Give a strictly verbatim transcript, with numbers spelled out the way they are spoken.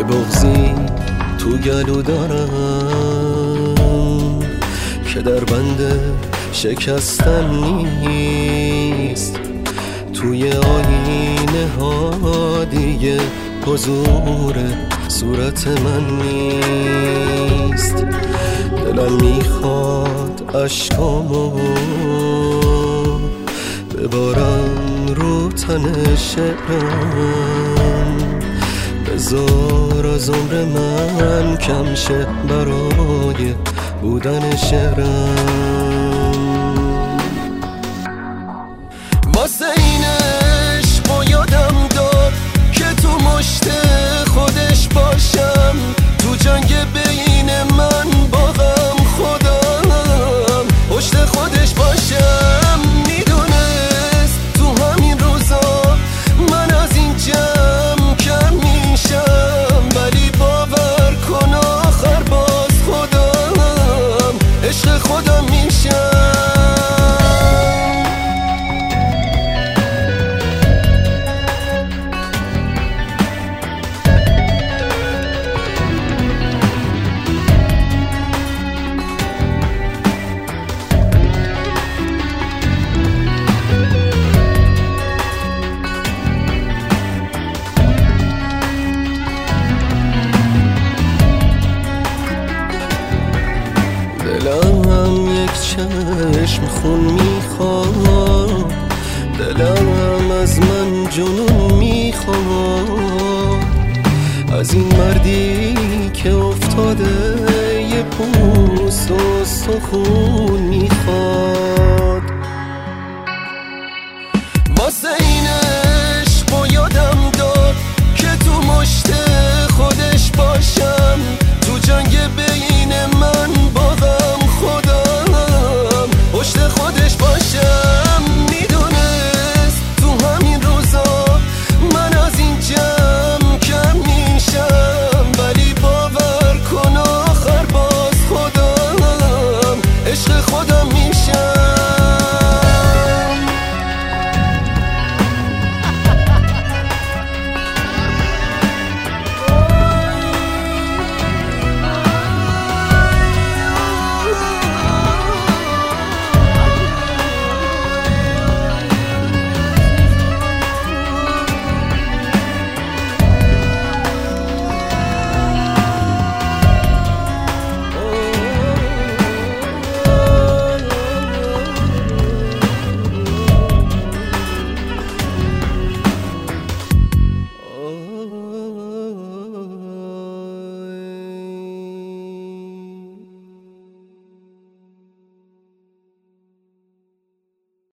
بغضی تو گلو دارم که در بند شکستن نیست. توی آینه ها دیگه حضور صورت من نیست. دلم میخواد عشقامو ببارم رو تن شعرم، بذار از عمر من کم شه برای بودن شعرم. واسه این عشق و یادم داد که تو مشت خودش باشم، تو جنگ بین من با غم خودم پشت خودش باشم. میدونست تو همین روزا من از این جمع کم میشم، ولی باور کن آخر باز خودم عشق خودم میشم. دلم یک چشم خون میخواد، دلم از من جنون میخواد، از این مردی که افتاده یه پوست و سخون میخواد.